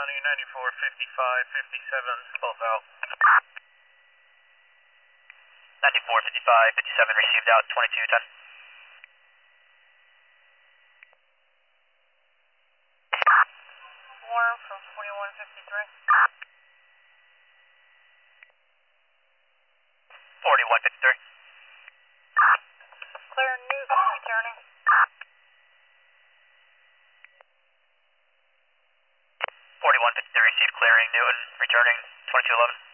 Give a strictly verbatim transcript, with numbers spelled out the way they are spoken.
County, ninety-four fifty-five fifty-seven, both out. ninety-four fifty-five fifty-seven received out, twenty-two ten. Warren from twenty-one fifty-three. forty-one fifty-three. Claire Newton returning. forty-one fifty-three received clearing Newton, returning twenty-two eleven.